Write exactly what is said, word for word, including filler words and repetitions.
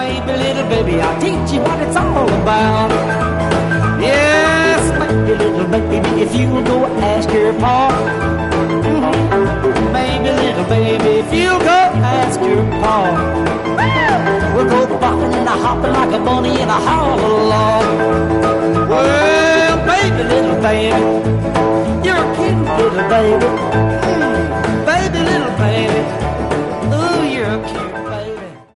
maybe little baby, I'll teach you what it's all about. Yes, maybe little baby, if you'll go ask your pa. Mm-hmm. Maybe little baby, if you'll go ask your pa. We'll go bopping and a hopping like a bunny in a hollow log. Well, baby little baby, you're a cute little baby. Mm, baby little baby.